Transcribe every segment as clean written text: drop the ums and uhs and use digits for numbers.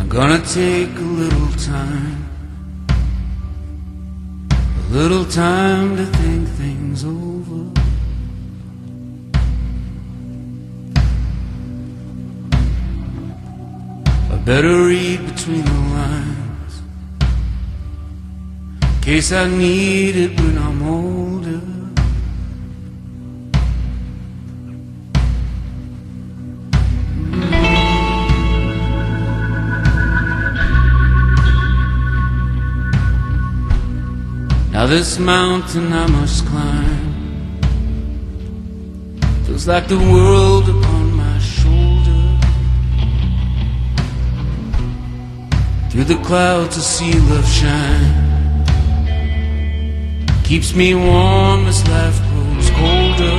I'm gonna take a little time to think things over. I better read between the lines, in case I need it when I'm older. Now this mountain I must climb feels like the world upon my shoulder. Through the clouds I see love shine, keeps me warm as life grows colder.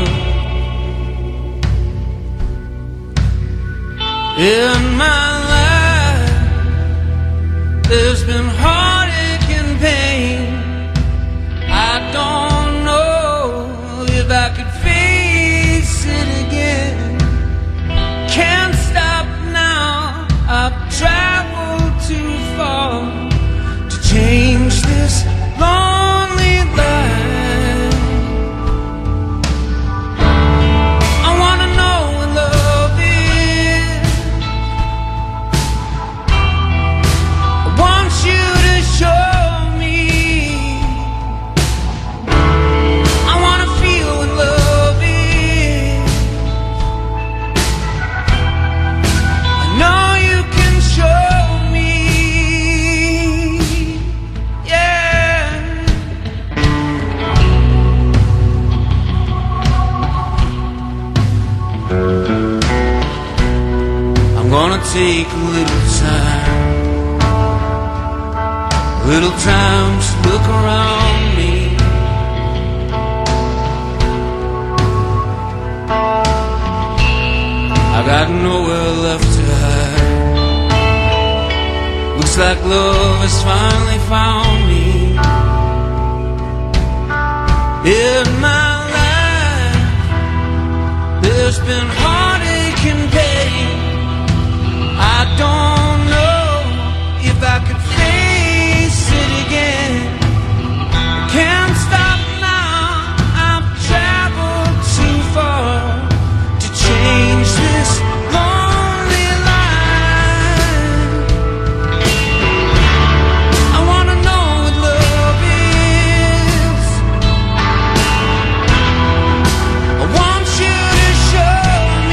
In my life there's been heartache and pain. I don't know if I could face it again. Can't stop now, I've traveled too far to change this lonely life. I wanna know what love is. I want you to show. Take a little time to look around me. I got nowhere left to hide. Looks like love has finally found me. In my life there's been heartache and pain. I don't know if I could face it again. I can't stop now, I've traveled too far to change this lonely life. I wanna know what love is. I want you to show me.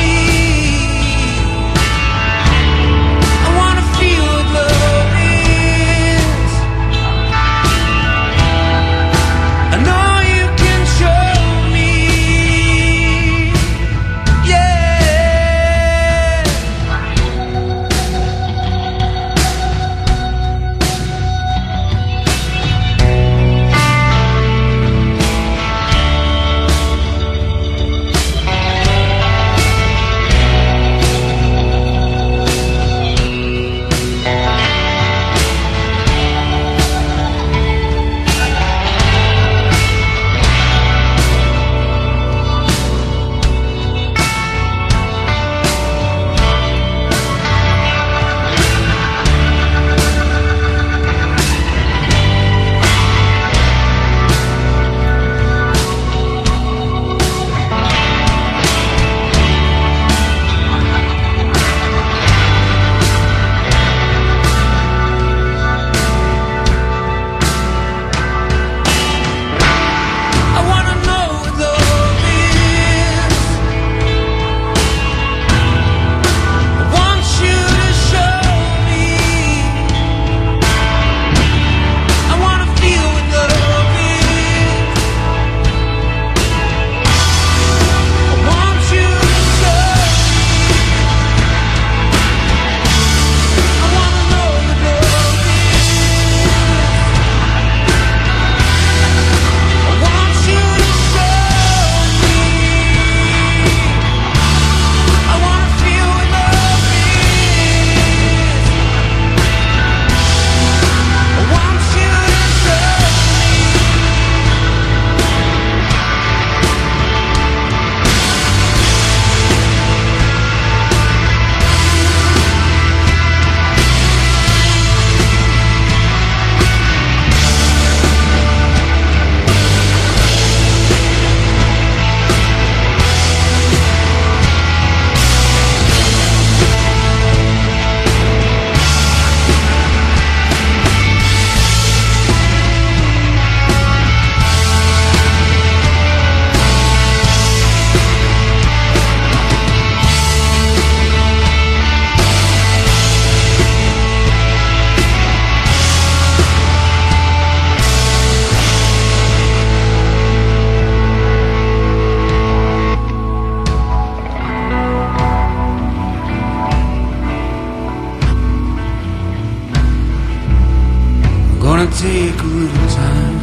gonna take a little time,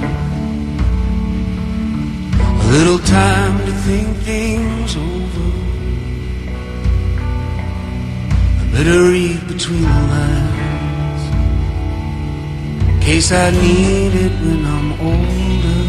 a little time to think things over. I better read between the lines, in case I need it when I'm older.